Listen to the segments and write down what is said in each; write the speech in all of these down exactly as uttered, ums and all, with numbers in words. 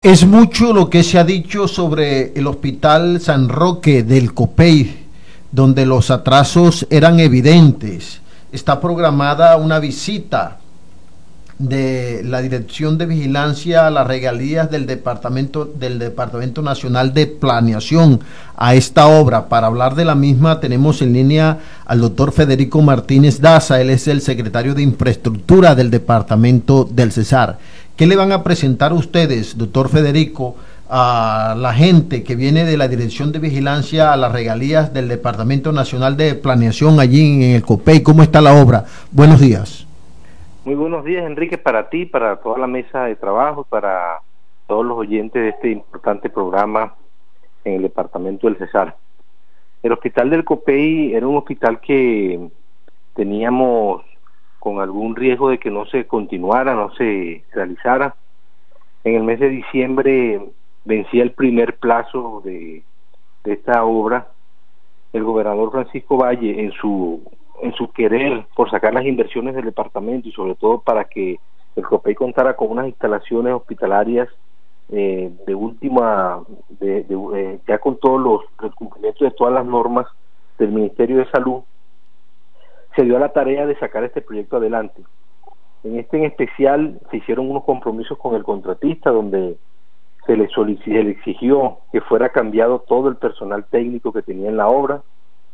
Es mucho lo que se ha dicho sobre el Hospital San Roque del Copey, donde los atrasos eran evidentes. Está programada una visita de la Dirección de Vigilancia a las Regalías del Departamento del Departamento Nacional de Planeación a esta obra. Para hablar de la misma tenemos en línea al doctor Federico Martínez Daza. Él es el secretario de Infraestructura del Departamento del Cesar. ¿Qué le van a presentar ustedes, doctor Federico, a la gente que viene de la Dirección de Vigilancia a las Regalías del Departamento Nacional de Planeación allí en el Copey? ¿Cómo está la obra? Buenos días. Muy buenos días, Enrique, para ti, para toda la mesa de trabajo, para todos los oyentes de este importante programa en el Departamento del Cesar. El Hospital del Copey era un hospital que teníamos con algún riesgo de que no se continuara, no se realizara. En el mes de diciembre vencía el primer plazo de, de esta obra. El gobernador Francisco Valle, en su en su querer por sacar las inversiones del departamento y sobre todo para que el Copey contara con unas instalaciones hospitalarias eh, de última, de, de, eh, ya con todos los el cumplimiento de todas las normas del Ministerio de Salud, se dio a la tarea de sacar este proyecto adelante. En este en especial se hicieron unos compromisos con el contratista donde se le, se le exigió que fuera cambiado todo el personal técnico que tenía en la obra,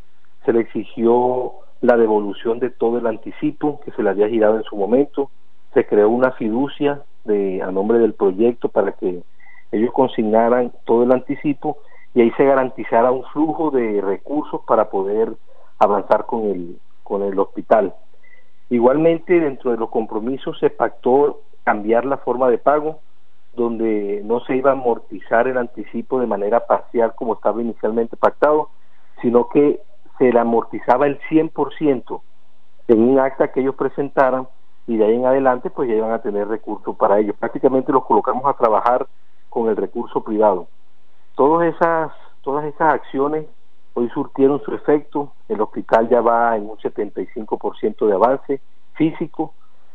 se le exigió la devolución de todo el anticipo que se le había girado en su momento, se creó una fiducia de, a nombre del proyecto para que ellos consignaran todo el anticipo y ahí se garantizara un flujo de recursos para poder avanzar con el, con el hospital. Igualmente, dentro de los compromisos se pactó cambiar la forma de pago, donde no se iba a amortizar el anticipo de manera parcial como estaba inicialmente pactado, sino que se le amortizaba el cien por ciento en un acta que ellos presentaran y de ahí en adelante pues ya iban a tener recursos para ellos. Prácticamente los colocamos a trabajar con el recurso privado. Todas esas, todas esas acciones hoy surtieron su efecto. El hospital ya va en un setenta y cinco por ciento de avance físico.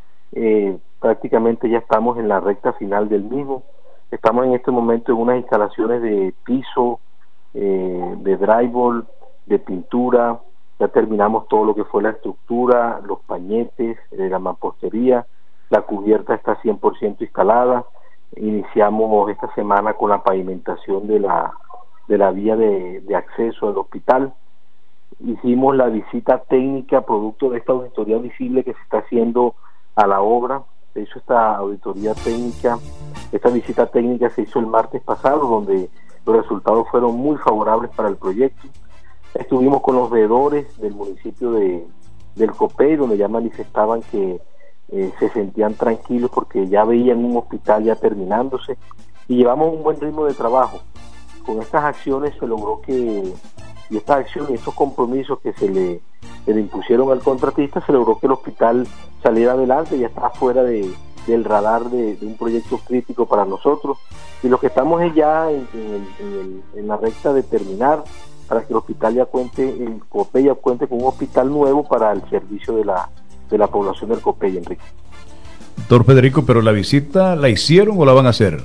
Eh, prácticamente ya estamos en la recta final del mismo. Estamos en este momento en unas instalaciones de piso, eh, de drywall, de pintura. Ya terminamos todo lo que fue la estructura, los pañetes, eh, la mampostería, la cubierta está cien por ciento instalada. Iniciamos esta semana con la pavimentación de la de la vía de, de acceso al hospital. Hicimos la visita técnica producto de esta auditoría visible que se está haciendo a la obra. Se hizo esta auditoría técnica, esta visita técnica se hizo el martes pasado, donde los resultados fueron muy favorables para el proyecto. Estuvimos con los veedores del municipio de del Copey, donde ya manifestaban que eh, se sentían tranquilos porque ya veían un hospital ya terminándose y llevamos un buen ritmo de trabajo. Con estas acciones se logró que, y estas acciones y estos compromisos que se le, se le impusieron al contratista, se logró que el hospital saliera adelante, ya está fuera de, del radar de, de un proyecto crítico para nosotros, y lo que estamos es ya en, en, en, el, en la recta de terminar para que el hospital ya cuente, el Copey ya cuente con un hospital nuevo para el servicio de la, de la población del Copey, Enrique. Doctor Federico, ¿pero la visita la hicieron o la van a hacer?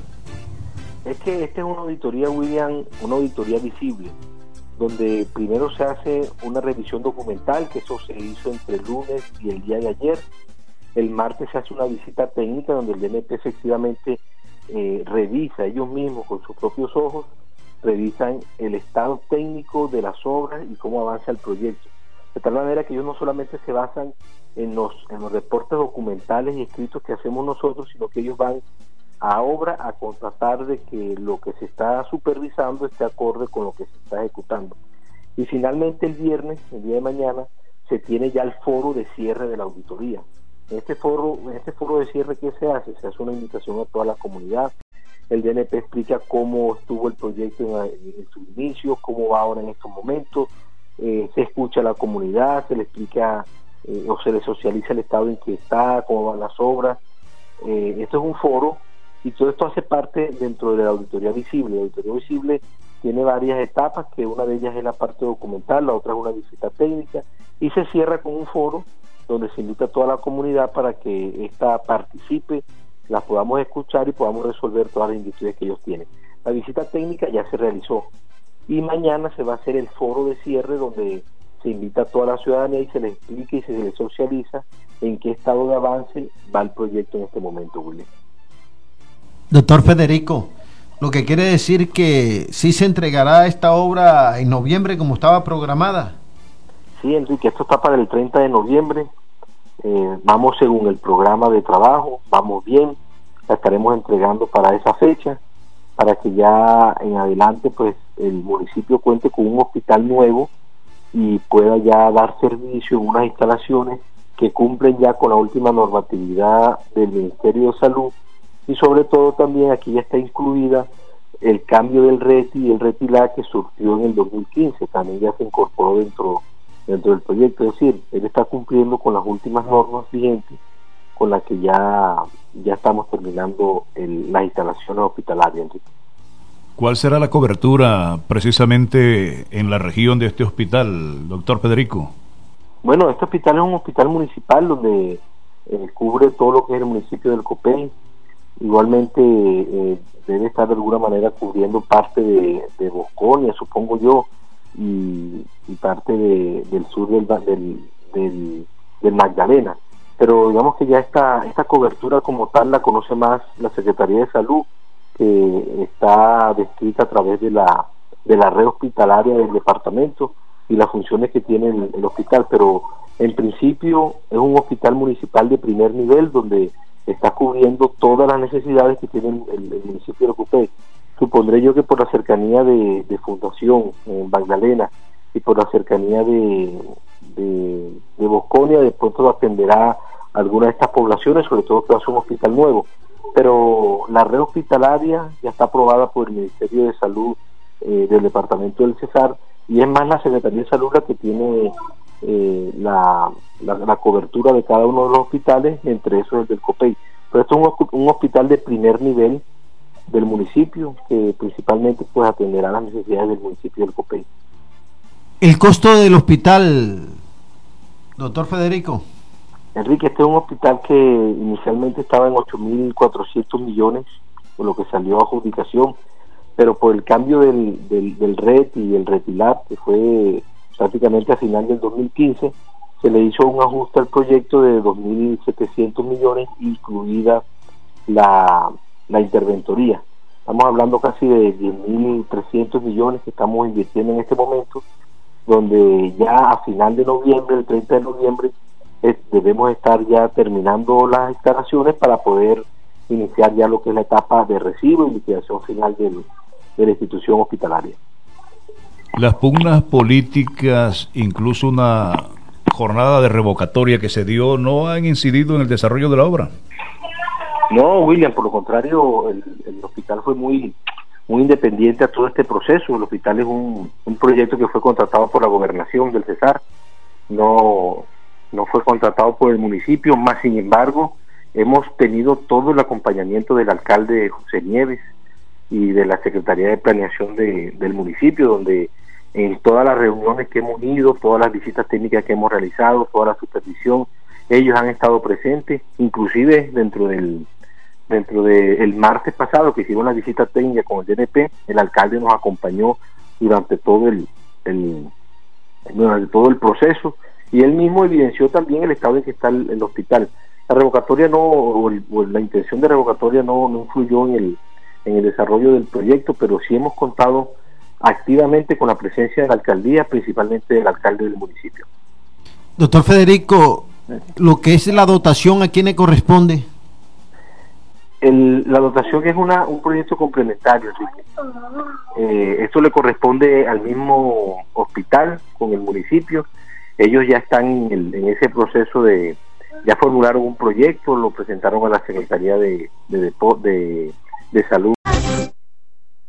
Es que esta es una auditoría, William, una auditoría visible, donde primero se hace una revisión documental, que eso se hizo entre el lunes y el día de ayer. El martes se hace una visita técnica donde el D N P efectivamente eh, revisa ellos mismos con sus propios ojos, revisan el estado técnico de las obras y cómo avanza el proyecto. De tal manera que ellos no solamente se basan en los, en los reportes documentales y escritos que hacemos nosotros, sino que ellos van a obra a constatar de que lo que se está supervisando esté acorde con lo que se está ejecutando. Y finalmente el viernes, el día de mañana, se tiene ya el foro de cierre de la auditoría. En este foro, en este foro de cierre, ¿qué se hace? Se hace una invitación a toda la comunidad. El D N P explica cómo estuvo el proyecto en, en su inicio, cómo va ahora en estos momentos, eh, se escucha a la comunidad, se le explica eh, o se le socializa el estado en que está, cómo van las obras. Eh, esto es un foro y todo esto hace parte dentro de la auditoría visible. La auditoría visible tiene varias etapas, que una de ellas es la parte documental, la otra es una visita técnica y se cierra con un foro donde se invita a toda la comunidad para que ésta participe, las podamos escuchar y podamos resolver todas las inquietudes que ellos tienen. La visita técnica ya se realizó y mañana se va a hacer el foro de cierre donde se invita a toda la ciudadanía y se les explica y se les socializa en qué estado de avance va el proyecto en este momento, William. Doctor Federico, lo que quiere decir que sí se entregará esta obra en noviembre como estaba programada. Sí, Enrique, esto está para el treinta de noviembre, eh, vamos según el programa de trabajo, vamos bien, la estaremos entregando para esa fecha, para que ya en adelante pues el municipio cuente con un hospital nuevo y pueda ya dar servicio en unas instalaciones que cumplen ya con la última normatividad del Ministerio de Salud, y sobre todo también aquí ya está incluida el cambio del RETI y el RETILA que surgió en el dos mil quince, también ya se incorporó dentro, dentro del proyecto, es decir, él está cumpliendo con las últimas normas vigentes con las que ya, ya estamos terminando el, las instalaciones hospitalarias. Entonces, ¿cuál será la cobertura precisamente en la región de este hospital, doctor Federico? Bueno, este hospital es un hospital municipal donde eh, cubre todo lo que es el municipio del Copey. Igualmente eh, debe estar de alguna manera cubriendo parte de, de Bosconia, supongo yo, y, y parte de, del sur del, del, del, del Magdalena. Pero digamos que ya esta, esta cobertura como tal la conoce más la Secretaría de Salud, que está descrita a través de la, de la red hospitalaria del departamento y las funciones que tiene el, el hospital, pero en principio es un hospital municipal de primer nivel donde está cubriendo todas las necesidades que tiene el, el municipio de Copey. Supondré yo que por la cercanía de, de Fundación en Magdalena y por la cercanía de, de, de Bosconia, de pronto atenderá alguna de estas poblaciones, sobre todo que va a ser un hospital nuevo. Pero la red hospitalaria ya está aprobada por el Ministerio de Salud eh, del Departamento del Cesar, y es más la Secretaría de Salud la que tiene eh, la, la, la cobertura de cada uno de los hospitales, entre esos el del Copey. Pero esto es un, un hospital de primer nivel del municipio que principalmente pues atenderá las necesidades del municipio del Copey. El costo del hospital, doctor Federico. Enrique, este es un hospital que inicialmente estaba en ocho mil cuatrocientos millones, por lo que salió a adjudicación, pero por el cambio del, del, del RET y el RETILAB, que fue prácticamente a final del dos mil quince, se le hizo un ajuste al proyecto de dos mil setecientos millones, incluida la, la interventoría. Estamos hablando casi de diez mil trescientos millones que estamos invirtiendo en este momento, donde ya a final de noviembre, el treinta de noviembre, es, debemos estar ya terminando las instalaciones para poder iniciar ya lo que es la etapa de recibo y liquidación final del, de la institución hospitalaria. Las pugnas políticas, incluso una jornada de revocatoria que se dio, ¿no han incidido en el desarrollo de la obra? No, William, por lo contrario, el, el hospital fue muy muy independiente a todo este proceso. El hospital es un, un proyecto que fue contratado por la gobernación del Cesar, no, no fue contratado por el municipio, más sin embargo, hemos tenido todo el acompañamiento del alcalde José Nieves y de la Secretaría de Planeación de, del municipio, donde en todas las reuniones que hemos ido, todas las visitas técnicas que hemos realizado, toda la supervisión, ellos han estado presentes, inclusive dentro del dentro del martes pasado que hicimos la visita técnica con el D N P, el alcalde nos acompañó durante todo el, el durante todo el proceso, y él mismo evidenció también el estado en que está el, el hospital. La revocatoria no, o, el, o la intención de revocatoria no, no influyó en el, en el desarrollo del proyecto, pero sí hemos contado activamente con la presencia de la alcaldía, principalmente del alcalde del municipio. Doctor Federico, lo que es la dotación, ¿a quién le corresponde? El, la dotación es una un proyecto complementario, Enrique. Eh, esto le corresponde al mismo hospital con el municipio. Ellos ya están en, el, en ese proceso de, ya formularon un proyecto, lo presentaron a la Secretaría de, de, de, de, de Salud.